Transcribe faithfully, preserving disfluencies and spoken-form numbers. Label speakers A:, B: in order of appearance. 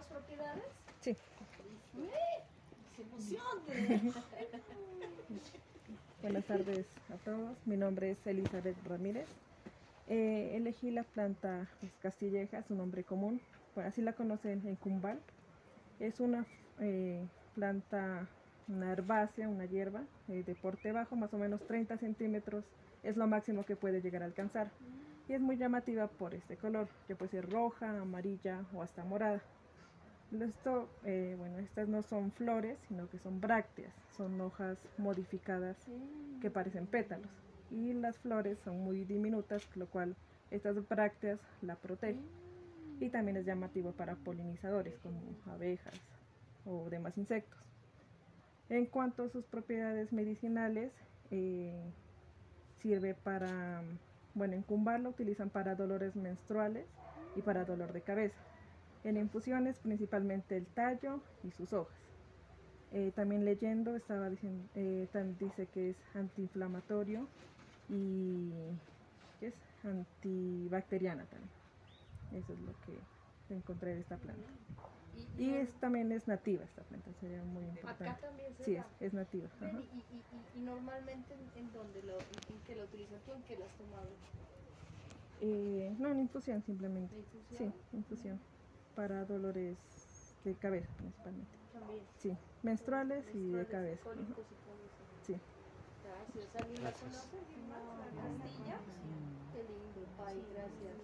A: propiedades?
B: Sí.
A: ¡Qué emoción!
B: Buenas tardes a todos. Mi nombre es Elizabeth Ramírez. Eh, elegí la planta pues, castilleja, su nombre común, pues, así la conocen en Cumbal. Es una eh, planta, una herbácea, una hierba eh, de porte bajo, más o menos treinta centímetros es lo máximo que puede llegar a alcanzar. Y es muy llamativa por este color, que puede ser roja, amarilla o hasta morada. Esto, eh, bueno, estas no son flores, sino que son brácteas, son hojas modificadas que parecen pétalos. Y las flores son muy diminutas, lo cual estas brácteas la protegen. Y también es llamativo para polinizadores como abejas o demás insectos. En cuanto a sus propiedades medicinales, eh, sirve para, bueno, en Cumbal lo utilizan para dolores menstruales y para dolor de cabeza. En infusiones principalmente el tallo y sus hojas. Eh, también leyendo estaba diciendo, eh, dice que es antiinflamatorio y ¿qué es? Antibacteriana también. Eso es lo que encontré de esta planta.
A: Y,
B: y es, también es nativa esta planta, sería muy importante.
A: Acá también se
B: sí,
A: da.
B: es, es nativa.
A: Ven, y, y, y, y normalmente en, en dónde lo, en, en qué lo utilizas tú, en qué lo has tomado.
B: Eh, no, en infusión simplemente.
A: ¿De infusión?
B: Sí, infusión. Mm. Para dolores de cabeza principalmente.
A: También.
B: Sí, menstruales, menstruales y de cabeza.
A: Cólicos
B: uh-huh.
A: y cabeza.
B: Sí.
A: Gracias. ¿Alguien la conoce? ¿La Castilla? Qué lindo. Ay, gracias.